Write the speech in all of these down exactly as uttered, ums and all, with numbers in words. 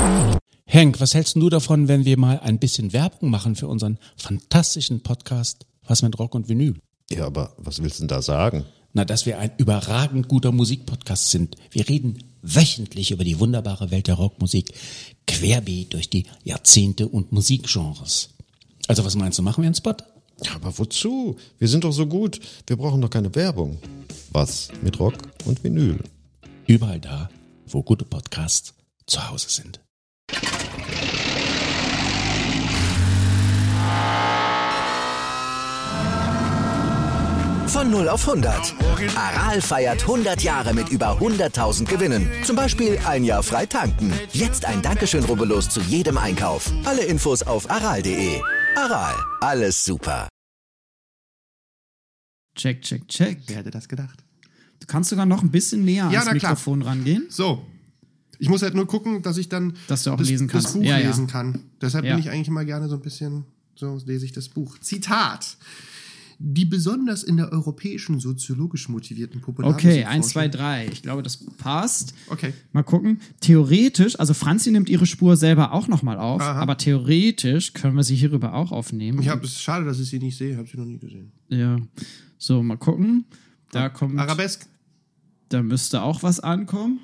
Henk, was hältst du davon, wenn wir mal ein bisschen Werbung machen für unseren fantastischen Podcast Was mit Rock und Vinyl? Ja, aber was willst du denn da sagen? Na, dass wir ein überragend guter Musikpodcast sind. Wir reden wöchentlich über die wunderbare Welt der Rockmusik, querbeet durch die Jahrzehnte und Musikgenres. Also was meinst du, machen wir einen Spot? Ja, aber wozu? Wir sind doch so gut. Wir brauchen doch keine Werbung. Was mit Rock und Vinyl? Überall da, wo gute Podcasts zu Hause sind. Von null auf hundert. Aral feiert hundert Jahre mit über hunderttausend Gewinnen. Zum Beispiel ein Jahr frei tanken. Jetzt ein Dankeschön, rubbellos zu jedem Einkauf. Alle Infos auf aral punkt de. Aral, alles super. Check, check, check. Wer hätte das gedacht? Du kannst sogar noch ein bisschen näher Ja, ans na klar. Mikrofon rangehen. So. Ich muss halt nur gucken, dass ich dann Dass du auch das, lesen kannst. das Buch Ja, ja. lesen kann. Deshalb Ja. bin ich eigentlich immer gerne so ein bisschen, so lese ich das Buch. Zitat. Die besonders in der europäischen soziologisch motivierten Popularmusikforschung. Okay, eins, zwei, drei. Ich glaube, das passt. Okay. Mal gucken. Theoretisch, also Franzi nimmt ihre Spur selber auch nochmal auf, Aha. aber theoretisch können wir sie hierüber auch aufnehmen. Ich hab, es ist schade, dass ich sie nicht sehe. Ich habe sie noch nie gesehen. Ja. So, mal gucken. Da kommt. Arabesk. Da müsste auch was ankommen.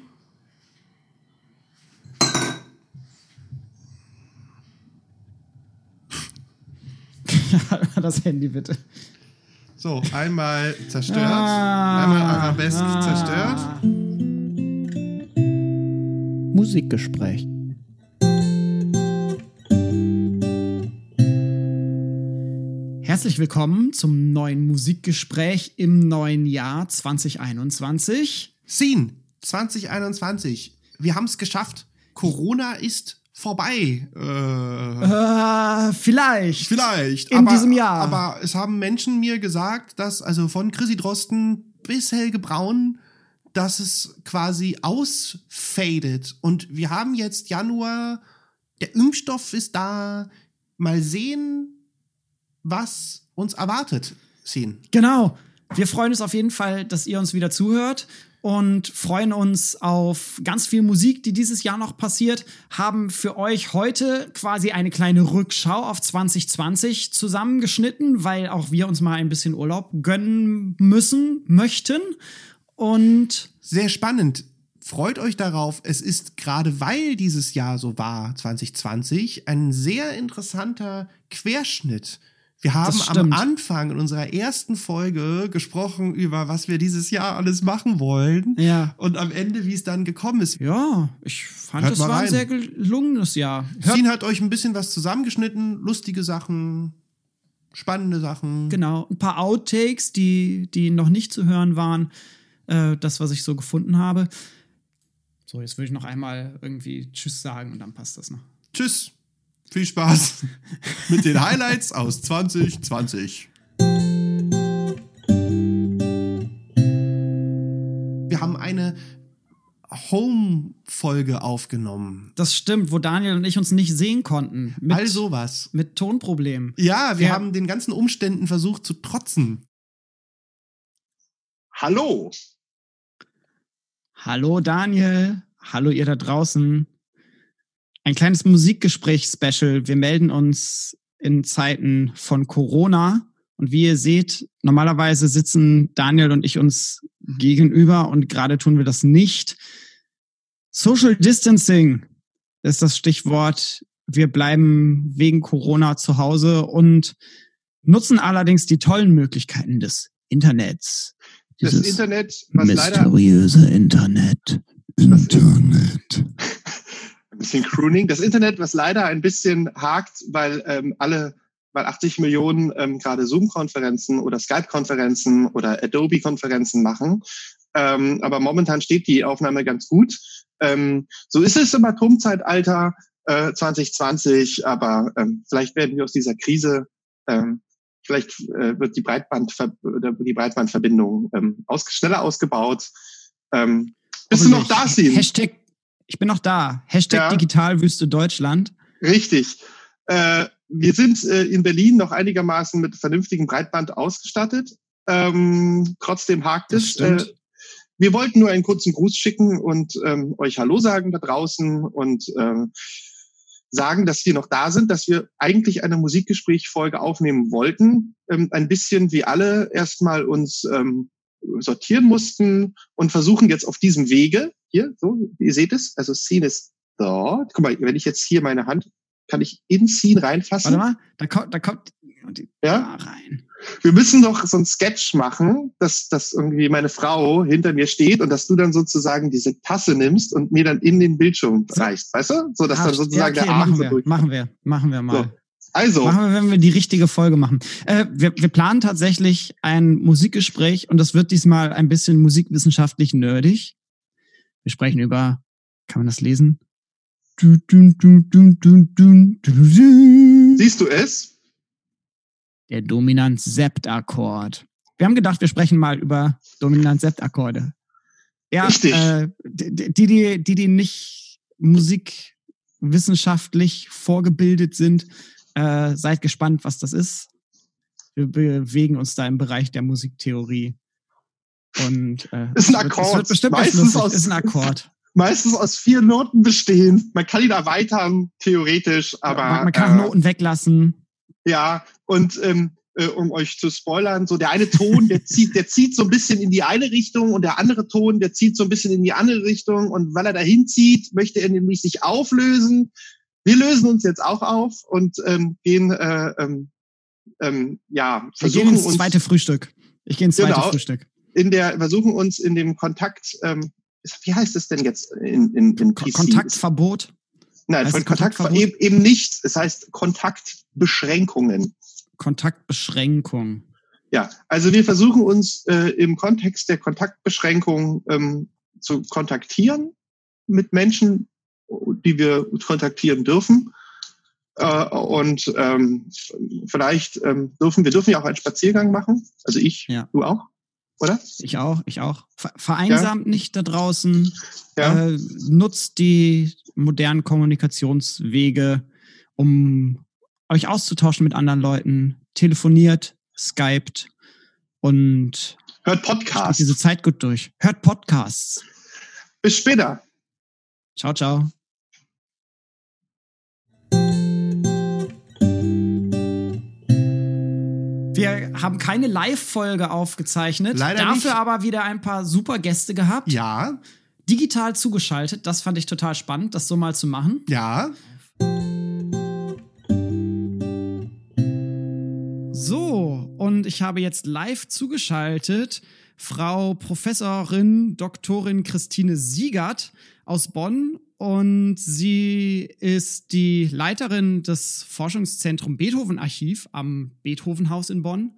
Das Handy bitte. So, einmal zerstört. Ah, einmal Arabesk ah. zerstört. Musikgespräch. Herzlich willkommen zum neuen Musikgespräch im neuen Jahr zwanzig einundzwanzig. Scene zwanzig einundzwanzig. Wir haben es geschafft. Corona ist vorbei. Äh, Äh, vielleicht. vielleicht. In aber, diesem Jahr. Aber es haben Menschen mir gesagt, dass, also von Chrissy Drosten bis Helge Braun, dass es quasi ausfadet. Und wir haben jetzt Januar, der Impfstoff ist da. Mal sehen, was uns erwartet. Scene. Genau. Wir freuen uns auf jeden Fall, dass ihr uns wieder zuhört und freuen uns auf ganz viel Musik, die dieses Jahr noch passiert. Haben für euch heute quasi eine kleine Rückschau auf zwanzig zwanzig zusammengeschnitten, weil auch wir uns mal ein bisschen Urlaub gönnen müssen, möchten. Und Sehr spannend. Freut euch darauf. Es ist gerade, weil dieses Jahr so war, zwanzig zwanzig, ein sehr interessanter Querschnitt. Wir haben Das am stimmt. Anfang in unserer ersten Folge gesprochen über, was wir dieses Jahr alles machen wollen. Ja. Und am Ende, wie es dann gekommen ist. ja, ich fand, Hört es mal war ein rein. sehr gelungenes Jahr. Hört, Sien hat euch ein bisschen was zusammengeschnitten. Lustige Sachen, spannende Sachen. genau, ein paar Outtakes, die, die noch nicht zu hören waren. Äh, das, was ich so gefunden habe. So, jetzt würde ich noch einmal irgendwie Tschüss sagen und dann passt das noch. Tschüss. Viel Spaß mit den Highlights aus zwanzig zwanzig. Wir haben eine Home-Folge aufgenommen. Das stimmt, wo Daniel und ich uns nicht sehen konnten. Mit, All sowas. mit Tonproblemen. Ja, wir Ja. haben den ganzen Umständen versucht zu trotzen. Hallo. Hallo Daniel, hallo ihr da draußen. Ein kleines Musikgespräch-Special. Wir melden uns in Zeiten von Corona. Und wie ihr seht, normalerweise sitzen Daniel und ich uns gegenüber und gerade tun wir das nicht. Social Distancing ist das Stichwort. Wir bleiben wegen Corona zu Hause und nutzen allerdings die tollen Möglichkeiten des Internets. Das Dieses Internet, was leider Mysteriöse Internet. Internet. ein bisschen Crooning, das Internet, was leider ein bisschen hakt, weil ähm, alle, weil achtzig Millionen ähm, gerade Zoom-Konferenzen oder Skype-Konferenzen oder Adobe-Konferenzen machen. Ähm, aber momentan steht die Aufnahme ganz gut. Ähm, so ist es im Atomzeitalter äh, zwanzig zwanzig, aber ähm, vielleicht werden wir aus dieser Krise ähm, Vielleicht äh, wird die, Breitbandver- oder die Breitbandverbindung ähm, aus- schneller ausgebaut. Ähm, bist du noch da, Sim? Hashtag, ich bin noch da. Hashtag Ja. Digitalwüste Deutschland. Richtig. Äh, wir sind äh, in Berlin noch einigermaßen mit vernünftigem Breitband ausgestattet. Ähm, trotzdem hakt Das es. stimmt. Äh, wir wollten nur einen kurzen Gruß schicken und ähm, euch Hallo sagen da draußen und ähm, sagen, dass wir noch da sind, dass wir eigentlich eine Musikgespräch-Folge aufnehmen wollten. Ähm, ein bisschen wie alle erstmal uns ähm, sortieren mussten und versuchen jetzt auf diesem Wege, hier, so, ihr seht es, also Scene ist dort. Guck mal, wenn ich jetzt hier meine Hand, kann ich in Scene reinfassen. Warte mal, da kommt, da kommt die ja? da rein. Wir müssen doch so ein Sketch machen, dass, dass irgendwie meine Frau hinter mir steht und dass du dann sozusagen diese Tasse nimmst und mir dann in den Bildschirm reichst, weißt du? So, dass Ah, dann sozusagen ja, okay, der Arm machen so wir, durch. machen wir, machen wir mal. So. Also. Machen wir, wenn wir die richtige Folge machen. Äh, wir, wir planen tatsächlich ein Musikgespräch und das wird diesmal ein bisschen musikwissenschaftlich nerdig. Wir sprechen über, kann man das lesen? Siehst du es? Der Dominant-Sept-Akkord. Wir haben gedacht, wir sprechen mal über Dominant-Sept-Akkorde. Ja, Richtig. Äh, die, die, die, die nicht musikwissenschaftlich vorgebildet sind, äh, seid gespannt, was das ist. Wir bewegen uns da im Bereich der Musiktheorie. Und äh, ist ein es wird, Akkord. Es wird bestimmt meistens lustig. aus, ist ein Akkord. Meistens aus vier Noten bestehen. Man kann ihn erweitern, theoretisch, aber. Man, man kann äh, Noten weglassen. Ja, und ähm, äh, um euch zu spoilern, so der eine Ton, der zieht, der zieht so ein bisschen in die eine Richtung und der andere Ton, der zieht so ein bisschen in die andere Richtung. Und weil er dahin zieht, möchte er nämlich sich auflösen. Wir lösen uns jetzt auch auf und ähm, gehen, äh, ähm, ähm, ja, Wir versuchen gehen ins uns zweite Frühstück. Ich gehe ins zweite Genau. Frühstück. in der, versuchen uns in dem Kontakt, ähm, wie heißt es denn jetzt in, in, in Ko- P C? Kontaktverbot. Nein, heißt von es Kontakt, Kontaktverbot? eben, eben nicht. Es heißt Kontaktbeschränkungen. Kontaktbeschränkung. Ja, also wir versuchen uns äh, im Kontext der Kontaktbeschränkung ähm, zu kontaktieren mit Menschen, die wir kontaktieren dürfen. Äh, und ähm, vielleicht ähm, dürfen wir dürfen ja auch einen Spaziergang machen. Also ich, Ja. du auch, oder? Ich auch, ich auch. Ver- Vereinsamt nicht da draußen. Ja. Äh, nutzt die modernen Kommunikationswege, um euch auszutauschen mit anderen Leuten. Telefoniert, skypt und Hört steht Podcast. diese Zeit gut durch. Hört Podcasts. Bis später. Ciao, ciao. Wir haben keine Live-Folge aufgezeichnet, Leider dafür nicht. aber wieder ein paar super Gäste gehabt. Ja, Digital zugeschaltet, das fand ich total spannend, das so mal zu machen. ja. So, und ich habe jetzt live zugeschaltet Frau Professorin Doktorin Christine Siegert aus Bonn. Und sie ist die Leiterin des Forschungszentrum Beethoven-Archiv am Beethovenhaus in Bonn.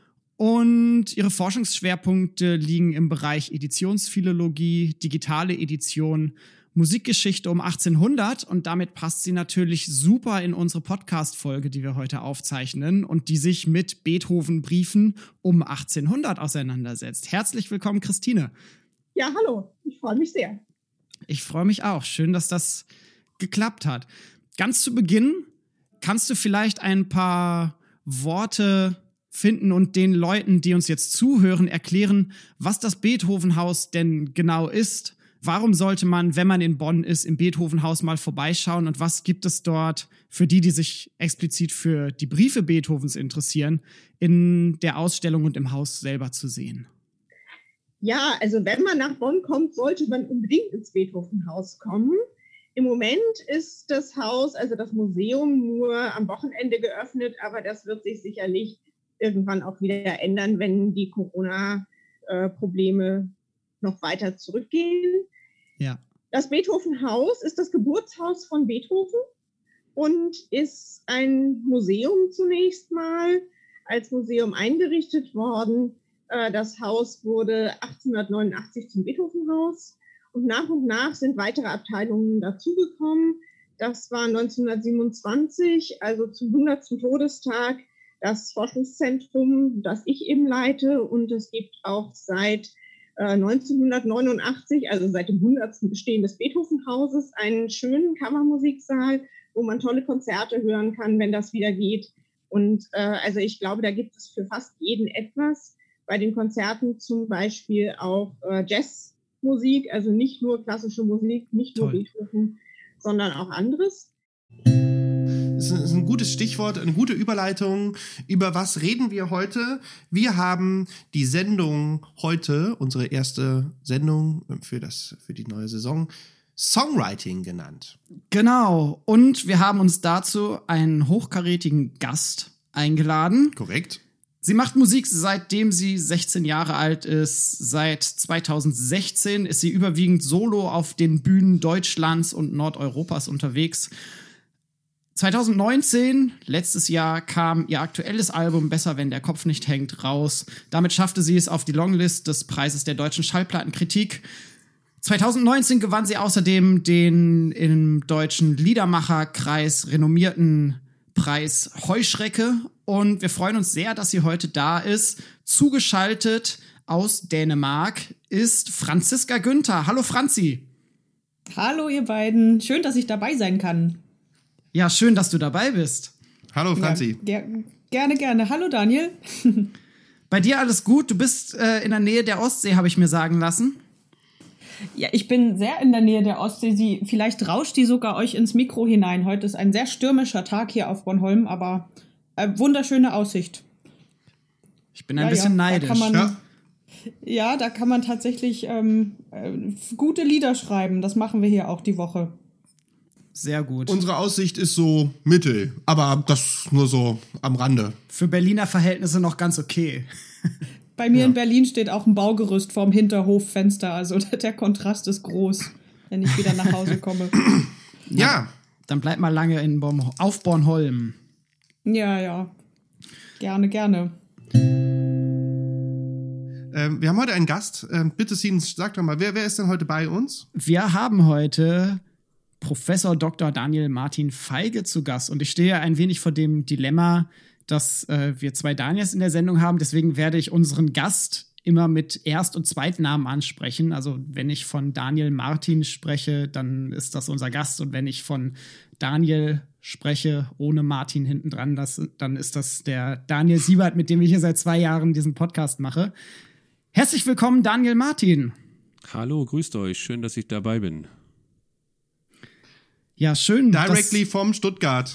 Und ihre Forschungsschwerpunkte liegen im Bereich Editionsphilologie, digitale Edition, Musikgeschichte um achtzehnhundert. Und damit passt sie natürlich super in unsere Podcast-Folge, die wir heute aufzeichnen und die sich mit Beethoven-Briefen um achtzehnhundert auseinandersetzt. Herzlich willkommen, Christine. Ja, hallo. Ich freue mich sehr. Ich freue mich auch. Schön, dass das geklappt hat. Ganz zu Beginn kannst du vielleicht ein paar Worte finden und den Leuten, die uns jetzt zuhören, erklären, was das Beethovenhaus denn genau ist. Warum sollte man, wenn man in Bonn ist, im Beethovenhaus mal vorbeischauen und was gibt es dort für die, die sich explizit für die Briefe Beethovens interessieren, in der Ausstellung und im Haus selber zu sehen? Ja, also wenn man nach Bonn kommt, sollte man unbedingt ins Beethovenhaus kommen. Im Moment ist das Haus, also das Museum, nur am Wochenende geöffnet, aber das wird sich sicherlich irgendwann auch wieder ändern, wenn die Corona-Probleme noch weiter zurückgehen. Ja. Das Beethovenhaus ist das Geburtshaus von Beethoven und ist ein Museum zunächst mal, als Museum eingerichtet worden. Das Haus wurde achtzehnhundertneunundachtzig zum Beethovenhaus und nach und nach sind weitere Abteilungen dazugekommen. Das war neunzehnhundertsiebenundzwanzig, also zum hundertsten Todestag, das Forschungszentrum, das ich eben leite. Und es gibt auch seit äh, neunzehnhundertneunundachtzig, also seit dem hundertsten Bestehen des Beethovenhauses, einen schönen Kammermusiksaal, wo man tolle Konzerte hören kann, wenn das wieder geht. Und äh, also ich glaube, da gibt es für fast jeden etwas. Bei den Konzerten zum Beispiel auch äh, Jazz Musik, also nicht nur klassische Musik, nicht nur Toll. Beethoven, sondern auch anderes. Das ist ein gutes Stichwort, eine gute Überleitung. Über was reden wir heute? Wir haben die Sendung heute, unsere erste Sendung für, das, für die neue Saison, Songwriting genannt. Genau. Und wir haben uns dazu einen hochkarätigen Gast eingeladen. Korrekt. Sie macht Musik, seitdem sie sechzehn Jahre alt ist. Seit zweitausendsechzehn ist sie überwiegend solo auf den Bühnen Deutschlands und Nordeuropas unterwegs. zweitausendneunzehn, letztes Jahr, kam ihr aktuelles Album Besser, wenn der Kopf nicht hängt, raus. Damit schaffte sie es auf die Longlist des Preises der deutschen Schallplattenkritik. zweitausendneunzehn gewann sie außerdem den im deutschen Liedermacherkreis renommierten Preis Heuschrecke. Und wir freuen uns sehr, dass sie heute da ist. Zugeschaltet aus Dänemark ist Franziska Günther. Hallo Franzi. Hallo ihr beiden. Schön, dass ich dabei sein kann. Ja, schön, dass du dabei bist. Hallo Franzi. Ja, ger- gerne, gerne. Hallo Daniel. Bei dir alles gut? Du bist äh, in der Nähe der Ostsee, habe ich mir sagen lassen. Ja, ich bin sehr in der Nähe der Ostsee. Sie, vielleicht rauscht die sogar euch ins Mikro hinein. Heute ist ein sehr stürmischer Tag hier auf Bornholm, aber äh, wunderschöne Aussicht. Ich bin ein Ja, bisschen ja, neidisch. Da kann man, Ja. ja, da kann man tatsächlich ähm, äh, gute Lieder schreiben. Das machen wir hier auch die Woche. Sehr gut. Unsere Aussicht ist so mittel, aber das nur so am Rande. Für Berliner Verhältnisse noch ganz okay. Bei mir in Berlin steht auch ein Baugerüst vorm Hinterhoffenster. Also der Kontrast ist groß, wenn ich wieder nach Hause komme. Ja, Dann bleib mal lange in Born- auf Bornholm. Ja, ja. Gerne, gerne. ähm, wir haben heute einen Gast. Ähm, bitte, Sien, sag doch mal, wer, wer ist denn heute bei uns? Wir haben heute Professor Doktor Daniel Martin Feige zu Gast. Und ich stehe ein wenig vor dem Dilemma, dass äh, wir zwei Daniels in der Sendung haben. Deswegen werde ich unseren Gast immer mit Erst- und Zweitnamen ansprechen. Also wenn ich von Daniel Martin spreche, dann ist das unser Gast. Und wenn ich von Daniel spreche, ohne Martin hinten dran, das, dann ist das der Daniel Siebert, mit dem ich hier seit zwei Jahren diesen Podcast mache. Herzlich willkommen, Daniel Martin. Hallo, grüßt euch. Schön, dass ich dabei bin. Ja, schön. Directly vom Stuttgart.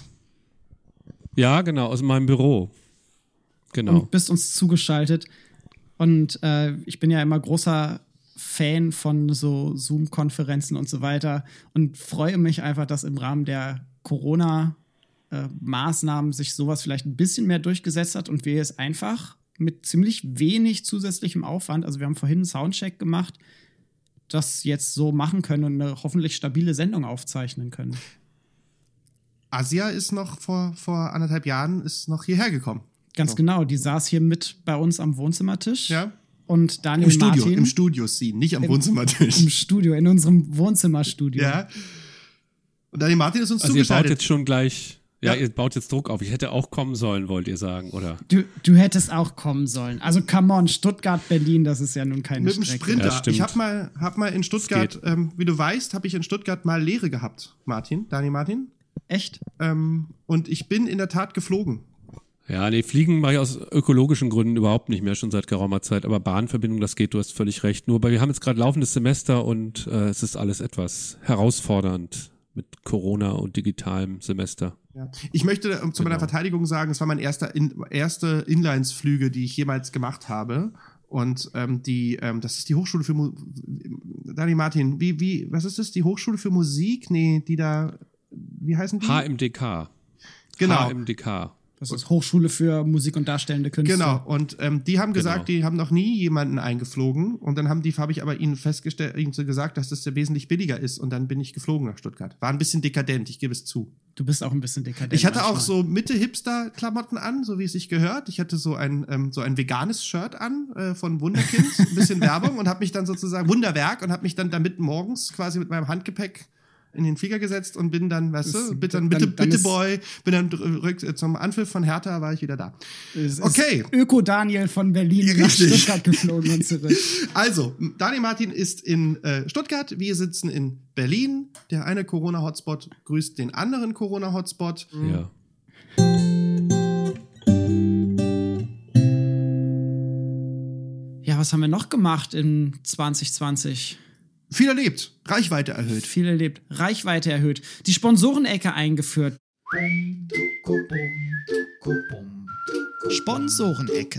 Ja, genau, aus meinem Büro. Genau. Und bist uns zugeschaltet. Und äh, ich bin ja immer großer Fan von so Zoom-Konferenzen und so weiter und freue mich einfach, dass im Rahmen der Corona-Maßnahmen äh, sich sowas vielleicht ein bisschen mehr durchgesetzt hat und wir es einfach mit ziemlich wenig zusätzlichem Aufwand, also wir haben vorhin einen Soundcheck gemacht, das jetzt so machen können und eine hoffentlich stabile Sendung aufzeichnen können. Asia ist noch vor, vor anderthalb Jahren ist noch hierher gekommen. Ganz So. genau, die saß hier mit bei uns am Wohnzimmertisch. Ja. Und Daniel Im Studio, Martin im Studio Scene, nicht am Im- Wohnzimmertisch. im Studio, in unserem Wohnzimmerstudio. Ja. Und Daniel Martin ist uns Also ihr baut zugeschaltet. jetzt schon gleich, ja, Ja. ihr baut jetzt Druck auf. Ich hätte auch kommen sollen, wollt ihr sagen, oder? Du, du hättest auch kommen sollen. Also come on, Stuttgart, Berlin, das ist ja nun keine Mit dem Strecke. Sprinter. Ja, stimmt. ich habe mal, hab mal in Stuttgart, geht. ähm, wie du weißt, habe ich in Stuttgart mal Lehre gehabt, Martin, Daniel Martin. Echt? Ähm, und ich bin in der Tat geflogen. Ja, nee, Fliegen mache ich aus ökologischen Gründen überhaupt nicht mehr, schon seit geraumer Zeit. Aber Bahnverbindung, das geht, du hast völlig recht. Nur, weil wir haben jetzt gerade laufendes Semester und äh, es ist alles etwas herausfordernd mit Corona und digitalem Semester. Ja. Ich möchte ähm, zu meiner Genau. Verteidigung sagen, es war mein erster in, erste Inlinesflüge, die ich jemals gemacht habe. Und ähm, die, ähm, das ist die Hochschule für Mu Daniel Martin, wie, wie, was ist das? Die Hochschule für Musik? Nee, die da, wie heißen die? H M D K. Genau. H M D K. Das ist Hochschule für Musik und darstellende Künste. Genau, und ähm, die haben gesagt, Genau. die haben noch nie jemanden eingeflogen. Und dann haben die, habe ich aber ihnen festgestellt, ihnen so gesagt, dass das ja wesentlich billiger ist. Und dann bin ich geflogen nach Stuttgart. War ein bisschen dekadent, ich gebe es zu. Du bist auch ein bisschen dekadent. Ich hatte auch manchmal. so Mitte-Hipster-Klamotten an, so wie es sich gehört. Ich hatte so ein, ähm, so ein veganes Shirt an äh, von Wunderkind, ein bisschen Werbung und habe mich dann sozusagen, Wunderwerk, und habe mich dann damit morgens quasi mit meinem Handgepäck in den Flieger gesetzt und bin dann, weißt Das- du, bin dann, dann- bitte, dann bitte ist- Boy, bin dann rück, zum Anpfiff von Hertha, war ich wieder da. Es ist Okay. Öko-Daniel von Berlin nach Richtig. Stuttgart geflogen und zurück. Also, Daniel Martin ist in äh, Stuttgart, wir sitzen in Berlin. Der eine Corona-Hotspot grüßt den anderen Corona-Hotspot. Ja. Ja, was haben wir noch gemacht in zwanzig zwanzig? Viel erlebt, Reichweite erhöht. Viel erlebt, Reichweite erhöht. Die Sponsorenecke eingeführt. Sponsorenecke.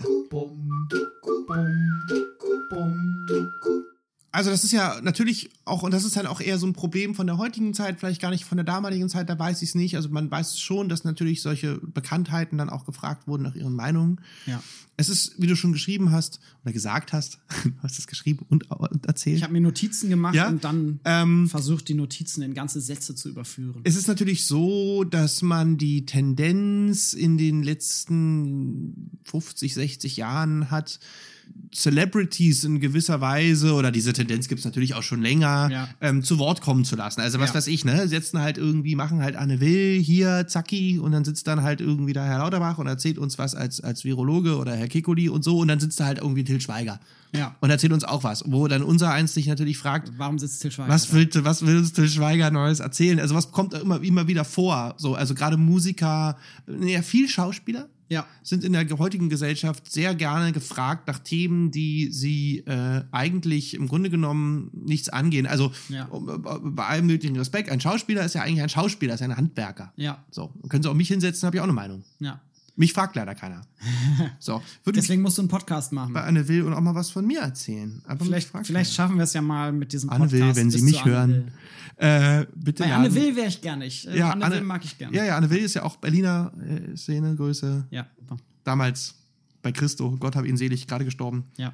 Also das ist ja natürlich auch, und das ist dann auch eher so ein Problem von der heutigen Zeit, vielleicht gar nicht von der damaligen Zeit, da weiß ich es nicht. Also man weiß schon, dass natürlich solche Bekanntheiten dann auch gefragt wurden nach ihren Meinungen. Ja. Es ist, wie du schon geschrieben hast oder gesagt hast, du hast es geschrieben und, und erzählt. Ich habe mir Notizen gemacht Ja? und dann Ähm, versucht, die Notizen in ganze Sätze zu überführen. Es ist natürlich so, dass man die Tendenz in den letzten fünfzig, sechzig Jahren hat, Celebrities in gewisser Weise, oder diese Tendenz gibt es natürlich auch schon länger, Ja. ähm, zu Wort kommen zu lassen. Also was Ja. weiß ich, ne? Setzen halt irgendwie, machen halt Anne Will hier, Zacki, und dann sitzt dann halt irgendwie da Herr Lauterbach und erzählt uns was als, als Virologe oder Herr Kikuli und so, und dann sitzt da halt irgendwie Til Schweiger. Ja. Und erzählt uns auch was, wo dann unser eins sich natürlich fragt, Warum sitzt Til Schweiger? was will, was will uns Til Schweiger Neues erzählen? Also was kommt da immer, immer wieder vor? So, also gerade Musiker, ja, viel Schauspieler Ja. sind in der heutigen Gesellschaft sehr gerne gefragt nach Themen, die sie äh, eigentlich im Grunde genommen nichts angehen. Also Ja. um, um, bei allem nötigen Respekt, ein Schauspieler ist ja eigentlich ein Schauspieler, ist ja ein Handwerker. Ja. So, können Sie auch mich hinsetzen, habe ich auch eine Meinung. Ja. Mich fragt leider keiner. So, würde mich Deswegen musst du einen Podcast machen. bei Anne Will und auch mal was von mir erzählen. Aber mich Vielleicht, fragt vielleicht schaffen wir es ja mal mit diesem Anne Podcast. Will, wenn Sie bis mich zu Anne hören, Will. äh, bitte Bei laden. Anne Will wäre ich gerne. Ich, äh, Ja, Anne, Anne- Will mag ich gerne. Ja, ja, Anne Will ist ja auch Berliner äh, Szene, Größe. Ja. Damals bei Christo, Gott hab ihn selig, gerade gestorben. Ja.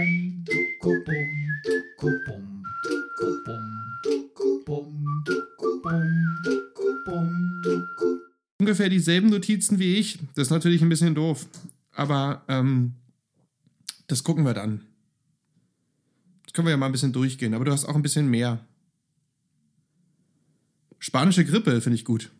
Ungefähr dieselben Notizen wie ich. Das ist natürlich ein bisschen doof. Aber ähm, das gucken wir dann. Das können wir ja mal ein bisschen durchgehen. Aber du hast auch ein bisschen mehr. Spanische Grippe finde ich gut.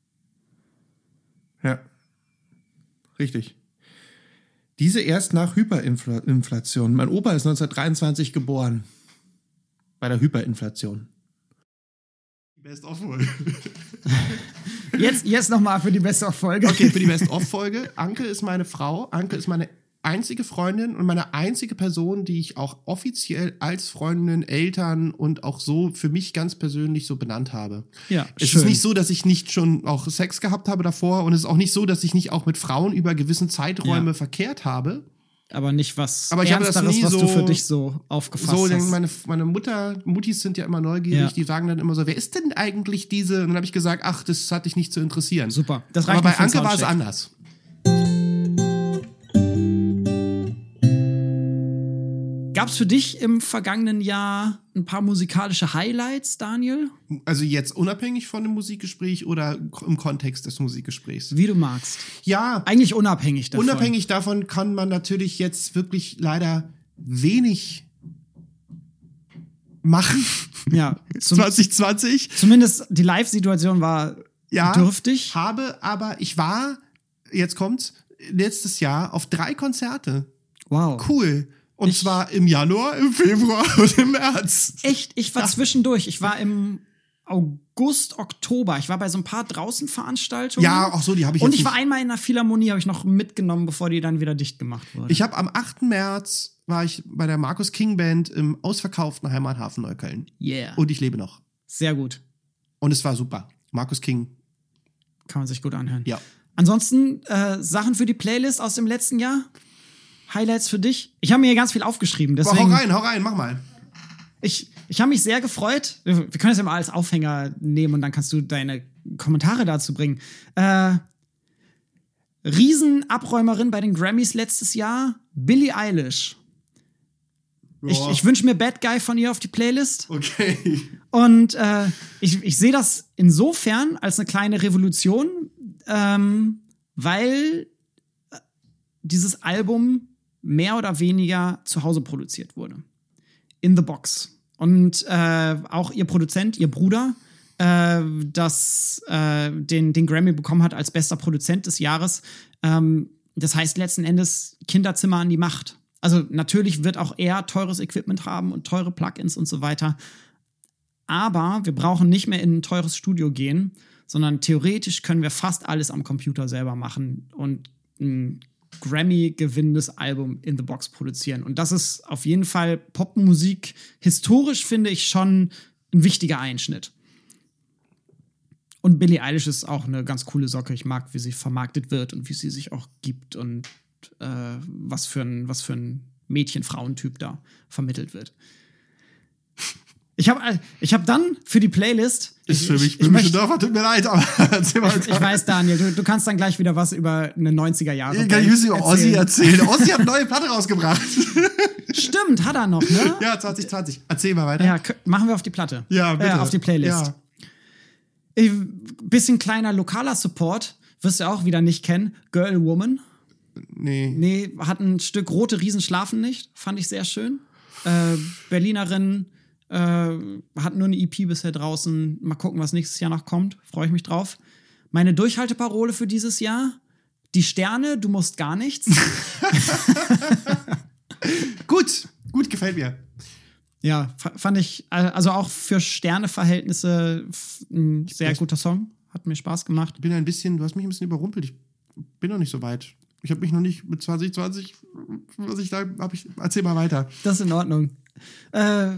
Ja. Richtig. Diese erst nach Hyperinflation. Mein Opa ist neunzehnhundertdreiundzwanzig geboren. Bei der Hyperinflation. Best-of-Folge. Jetzt, jetzt nochmal für die Best-of-Folge. Okay, für die Best-of-Folge. Anke ist meine Frau. Anke ist meine einzige Freundin und meine einzige Person, die ich auch offiziell als Freundin, Eltern und auch so für mich ganz persönlich so benannt habe. Ja, Es schön. ist nicht so, dass ich nicht schon auch Sex gehabt habe davor, und es ist auch nicht so, dass ich nicht auch mit Frauen über gewissen Zeiträume Ja. verkehrt habe. Aber nicht was Aber ich habe das Ernsteres, nie was so, du für dich so aufgefasst so, denn hast. meine, meine Mutter, Muttis sind ja immer neugierig, Ja. die sagen dann immer so, wer ist denn eigentlich diese? Und dann habe ich gesagt, ach, das hat dich nicht zu interessieren. Super, das reicht Aber mir bei für einen Anke war es Soundcheck. anders. Gab es für dich im vergangenen Jahr ein paar musikalische Highlights, Daniel? Also jetzt unabhängig von dem Musikgespräch oder im Kontext des Musikgesprächs? Wie du magst. Ja, Eigentlich unabhängig davon. unabhängig davon kann man natürlich jetzt wirklich leider wenig machen. Ja, zum, zwanzig zwanzig. zumindest die Live-Situation war Ja, dürftig. habe, aber ich war, jetzt kommt's, letztes Jahr auf drei Konzerte. Wow. Cool. Und Ich- zwar im Januar, im Februar und im März. Echt, ich war zwischendurch. Ich war im August, Oktober. Ich war bei so ein paar Draußenveranstaltungen. Ja, auch so, die habe ich Und jetzt ich war nicht. einmal in einer Philharmonie, habe ich noch mitgenommen, bevor die dann wieder dicht gemacht wurde. Ich habe am achten März war ich bei der Markus King Band im ausverkauften Heimathafen Neukölln. yeah. Und ich lebe noch. Sehr gut. Und es war super. Markus King. Kann man sich gut anhören. Ja. Ansonsten äh, Sachen für die Playlist aus dem letzten Jahr? Highlights für dich? Ich habe mir hier ganz viel aufgeschrieben. Boah, Deswegen, hau rein, hau rein, mach mal. Ich, ich habe mich sehr gefreut. Wir wir können das ja mal als Aufhänger nehmen und dann kannst du deine Kommentare dazu bringen. Äh, Riesenabräumerin bei den Grammys letztes Jahr, Billie Eilish. Ich, Ja. ich wünsche mir Bad Guy von ihr auf die Playlist. Okay. Und äh, ich, ich sehe das insofern als eine kleine Revolution, ähm, weil dieses Album mehr oder weniger zu Hause produziert wurde. In the box. Und äh, auch ihr Produzent, ihr Bruder, äh, das äh, den, den Grammy bekommen hat als bester Produzent des Jahres. Ähm, das heißt letzten Endes Kinderzimmer an die Macht. Also natürlich wird auch er teures Equipment haben und teure Plugins und so weiter. Aber wir brauchen nicht mehr in ein teures Studio gehen, sondern theoretisch können wir fast alles am Computer selber machen und ein Grammy-gewinnendes Album in the Box produzieren. Und das ist auf jeden Fall Popmusik. Historisch finde ich schon ein wichtiger Einschnitt. Und Billie Eilish ist auch eine ganz coole Socke. Ich mag, wie sie vermarktet wird und wie sie sich auch gibt und äh, was für ein, was für ein Mädchen-Frauentyp da vermittelt wird. Ich habe ich hab dann für die Playlist. Ist ich, für mich ich, ich böhmische möchte, Dörfer, tut mir leid, aber erzähl mal. Ich, ich weiß, Daniel, du, du kannst dann gleich wieder was über eine neunziger Jahre Ich kann ich über Ozzy erzählen. Ozzy hat eine neue Platte rausgebracht. Stimmt, hat er noch, ne? Ja, zwanzig zwanzig. Erzähl mal weiter. Ja, k- machen wir auf die Platte. Ja, bitte. Äh, auf die Playlist. Ja. Ich, bisschen kleiner lokaler Support, wirst du auch wieder nicht kennen. Girl Woman. Nee. Nee, hat ein Stück Rote Riesen schlafen nicht. Fand ich sehr schön. Äh, Berlinerin. Äh, hat nur eine E P bisher draußen. Mal gucken, was nächstes Jahr noch kommt. Freue ich mich drauf. Meine Durchhalteparole für dieses Jahr: Die Sterne, du musst gar nichts. Gut, gut, gefällt mir. Ja, f- fand ich, also auch für Sterneverhältnisse f- ein sehr guter Song. Hat mir Spaß gemacht. Ich bin ein bisschen, du hast mich ein bisschen überrumpelt. Ich bin noch nicht so weit. Ich habe mich noch nicht mit zwanzig zwanzig, was ich da habe ich. Erzähl mal weiter. Das ist in Ordnung. Äh,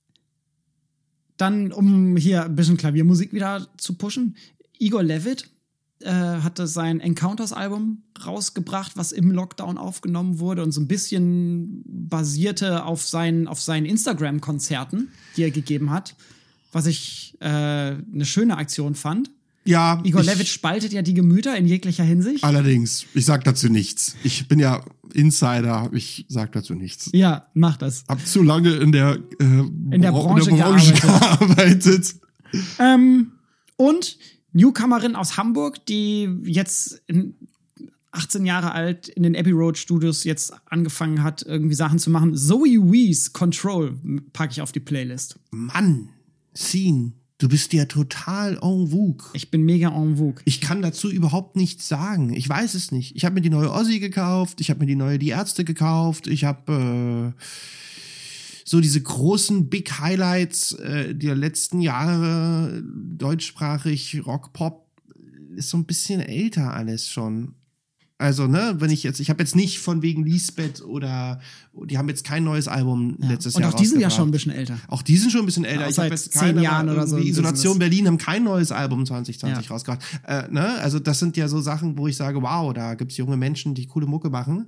Dann, um hier ein bisschen Klaviermusik wieder zu pushen, Igor Levit äh, hatte sein Encounters-Album rausgebracht, was im Lockdown aufgenommen wurde und so ein bisschen basierte auf seinen, auf seinen Instagram-Konzerten, die er gegeben hat, was ich äh, eine schöne Aktion fand. Ja. Igor ich, Levit spaltet ja die Gemüter in jeglicher Hinsicht. Allerdings, ich sag dazu nichts. Ich bin ja Insider, ich sag dazu nichts. Ja, mach das. Hab zu lange in der, äh, in der Bra- Branche, in der Branche gearbeitet. gearbeitet. Ähm, und Newcomerin aus Hamburg, die jetzt in achtzehn Jahre alt in den Abbey Road Studios jetzt angefangen hat, irgendwie Sachen zu machen. Zoe Wees, Control, packe ich auf die Playlist. Mann, Scene, du bist ja total en vogue. Ich bin mega en vogue. Ich kann dazu überhaupt nichts sagen. Ich weiß es nicht. Ich habe mir die neue Ozzy gekauft, ich habe mir die neue Die Ärzte gekauft, ich habe äh, so diese großen Big Highlights äh, der letzten Jahre, deutschsprachig, Rock, Pop, ist so ein bisschen älter alles schon. Also, ne, wenn ich jetzt, ich habe jetzt nicht von wegen Lisbeth oder, die haben jetzt kein neues Album Ja. letztes Und Jahr auch die sind ja rausgebracht. schon ein bisschen älter. Auch die sind schon ein bisschen älter. Ja, ich seit habe jetzt zehn keine, Jahren oder so irgendwie ein Isolation Business. Berlin haben kein neues Album zwanzig zwanzig Ja. rausgebracht. Äh, ne? Also das sind ja so Sachen, wo ich sage, wow, da gibt's junge Menschen, die coole Mucke machen.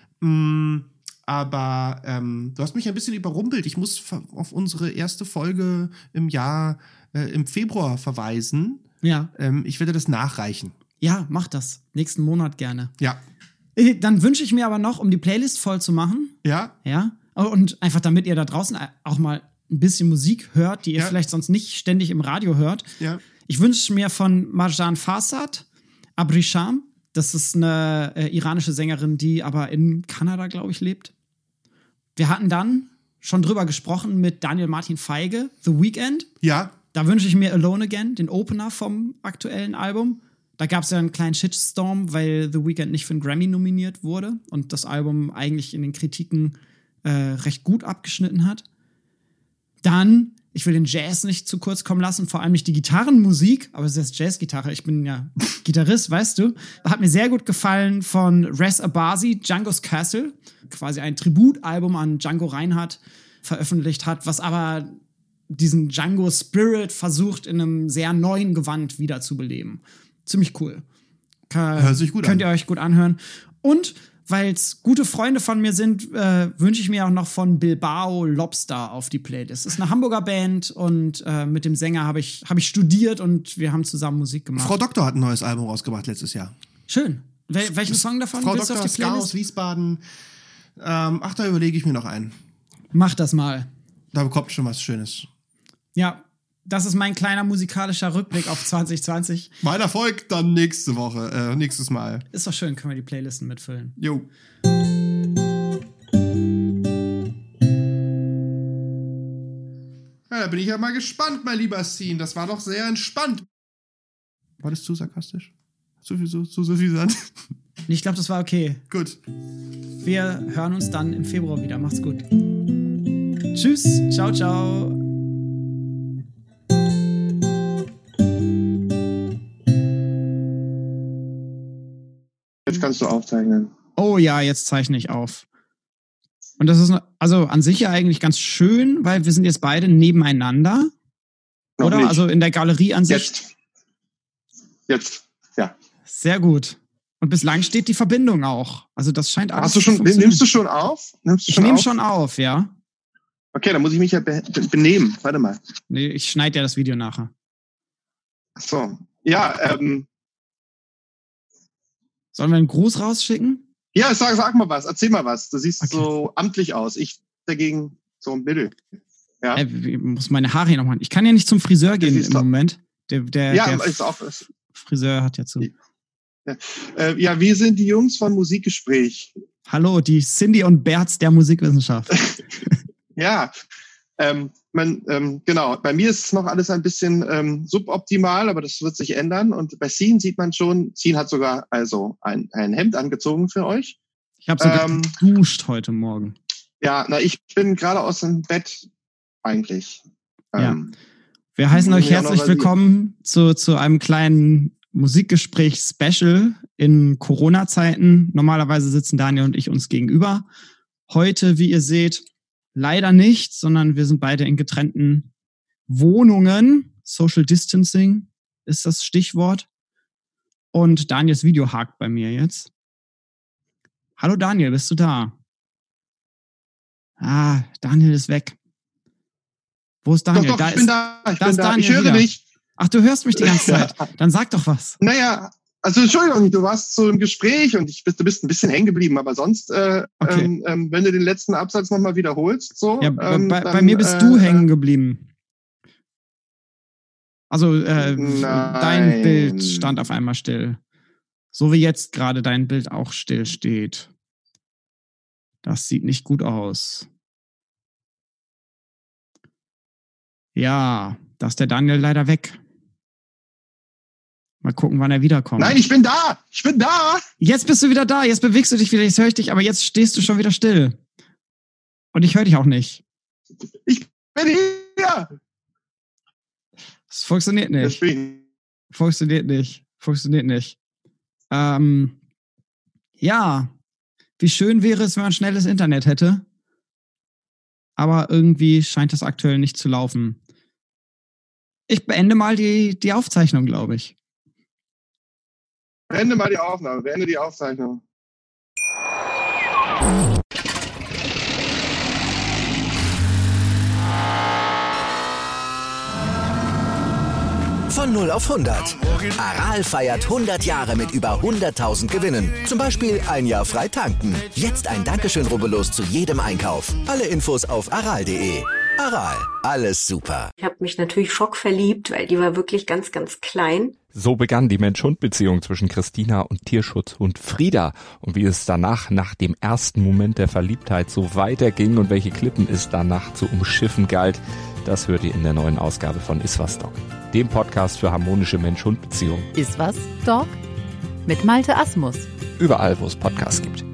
Mm, aber ähm, du hast mich ein bisschen überrumpelt. Ich muss ver- auf unsere erste Folge im Jahr, äh, im Februar verweisen. Ja. Ähm, ich werde das nachreichen. Ja, mach das. Nächsten Monat gerne. Ja. Dann wünsche ich mir aber noch, um die Playlist voll zu machen. Ja. Ja. Und einfach, damit ihr da draußen auch mal ein bisschen Musik hört, die ihr Ja. vielleicht sonst nicht ständig im Radio hört. Ja. Ich wünsche mir von Marjan Farsad Abrisham. Das ist eine äh, iranische Sängerin, die aber in Kanada, glaube ich, lebt. Wir hatten dann schon drüber gesprochen mit Daniel Martin Feige, The Weeknd. Ja. Da wünsche ich mir Alone Again, den Opener vom aktuellen Album. Da gab es ja einen kleinen Shitstorm, weil The Weeknd nicht für einen Grammy nominiert wurde und das Album eigentlich in den Kritiken äh, recht gut abgeschnitten hat. Dann, ich will den Jazz nicht zu kurz kommen lassen, vor allem nicht die Gitarrenmusik, aber es ist Jazzgitarre, ich bin ja Gitarrist, weißt du. Hat mir sehr gut gefallen von Rez Abazi, Django's Castle, quasi ein Tributalbum an Django Reinhardt veröffentlicht hat, was aber diesen Django Spirit versucht, in einem sehr neuen Gewand wiederzubeleben. Ziemlich cool. Ka- Hört sich gut könnt an. ihr euch gut anhören. Und weil es gute Freunde von mir sind, äh, wünsche ich mir auch noch von Bilbao Lobster auf die Playlist. Das ist eine Hamburger Band und äh, mit dem Sänger habe ich, hab ich studiert und wir haben zusammen Musik gemacht. Frau Doktor hat ein neues Album rausgebracht letztes Jahr. Schön. Wel welchen Song davon Frau willst du Doktor auf die Ska Playlist? aus Wiesbaden. Ähm, ach, da überlege ich mir noch einen. Mach das mal. Da bekommt schon was Schönes. Ja, das ist mein kleiner musikalischer Rückblick auf zwanzig zwanzig. Mein Erfolg dann nächste Woche, äh, nächstes Mal. Ist doch schön, können wir die Playlisten mitfüllen. Jo. Ja, da bin ich ja mal gespannt, mein lieber Scene. Das war doch sehr entspannt. War das zu sarkastisch? Zu viel, zu, zu suffisant? Ich glaube, das war okay. Gut. Wir hören uns dann im Februar wieder. Macht's gut. Tschüss. Ciao, ciao. Jetzt kannst du aufzeichnen. Oh ja, jetzt zeichne ich auf. Und das ist also an sich ja eigentlich ganz schön, weil wir sind jetzt beide nebeneinander. Noch oder? nicht. Also in der Galerie an sich. Jetzt. Jetzt, ja. Sehr gut. Und bislang steht die Verbindung auch. Also das scheint alles Hast du zu schon, funktionieren. nimmst du schon auf? Nimmst du Ich schon nehme auf? schon auf, ja. Okay, dann muss ich mich ja be benehmen. Warte mal. Nee, ich schneide ja das Video nachher. Ach so. Ja, ähm. Sollen wir einen Gruß rausschicken? Ja, sag, sag mal was. Erzähl mal was. Du siehst Okay. so amtlich aus. Ich dagegen so ein Mittel. Ja. Äh, ich muss meine Haare hier noch machen. Ich kann ja nicht zum Friseur gehen siehst im du- Moment. Der, der, Ja, der ist auch. Ist, Friseur hat ja zu. äh, ja, wir sind die Jungs von Musikgespräch. Hallo, die Cindy und Berz der Musikwissenschaft. Ja, ähm, man, ähm, genau. Bei mir ist noch alles ein bisschen ähm, suboptimal, aber das wird sich ändern. Und bei Scene sieht man schon, Scene hat sogar also ein, ein Hemd angezogen für euch. Ich habe sogar Ähm, geduscht heute Morgen. Ja, na, ich bin gerade aus dem Bett eigentlich. Ja. Ähm, Wir heißen euch ja, noch herzlich rasiert. willkommen zu, zu einem kleinen Musikgespräch-Special in Corona-Zeiten. Normalerweise sitzen Daniel und ich uns gegenüber. Heute, wie ihr seht, leider nicht, sondern wir sind beide in getrennten Wohnungen. Social Distancing ist das Stichwort. Und Daniels Video hakt bei mir jetzt. Hallo Daniel, bist du da? Ah, Daniel ist weg. Wo ist Doch, Daniel? doch, da ich ist, bin da. Ich da bin ist da. Daniel Ich höre wieder. dich. Ach, du hörst mich die ganze Zeit. Dann sag doch was. Naja, also Entschuldigung, du warst so im Gespräch und ich bist, du bist ein bisschen hängen geblieben, aber sonst, äh, Okay. ähm, ähm, wenn du den letzten Absatz nochmal wiederholst, so. Ja, bei, ähm, bei, dann, bei mir bist äh, du hängen geblieben. Also äh, Nein. dein Bild stand auf einmal still. So wie jetzt gerade dein Bild auch still steht. Das sieht nicht gut aus. Ja, da ist der Daniel leider weg. Mal gucken, wann er wiederkommt. Nein, ich bin da! Ich bin da! Jetzt bist du wieder da, jetzt bewegst du dich wieder, jetzt höre ich dich, aber jetzt stehst du schon wieder still. Und ich höre dich auch nicht. Ich bin hier! Das funktioniert nicht. Deswegen. Funktioniert nicht. Funktioniert nicht. Ähm, ja, wie schön wäre es, wenn man schnelles Internet hätte. Aber irgendwie scheint das aktuell nicht zu laufen. Ich beende mal die, die Aufzeichnung, glaube ich. Beende mal die Aufnahme, beende die Aufzeichnung. Von null auf hundert. Aral feiert hundert Jahre mit über hunderttausend Gewinnen. Zum Beispiel ein Jahr frei tanken. Jetzt ein Dankeschön, rubbellos zu jedem Einkauf. Alle Infos auf aral punkt de. Aral, alles super. Ich habe mich natürlich schockverliebt, weil die war wirklich ganz, ganz klein. So begann die Mensch-Hund-Beziehung zwischen Christina und Tierschutzhund Frieda. Und wie es danach, nach dem ersten Moment der Verliebtheit, so weiterging und welche Klippen es danach zu umschiffen galt, das hört ihr in der neuen Ausgabe von Iswas Dog, dem Podcast für harmonische Mensch-Hund-Beziehungen. Iswas Dog? Mit Malte Asmus. Überall, wo es Podcasts gibt.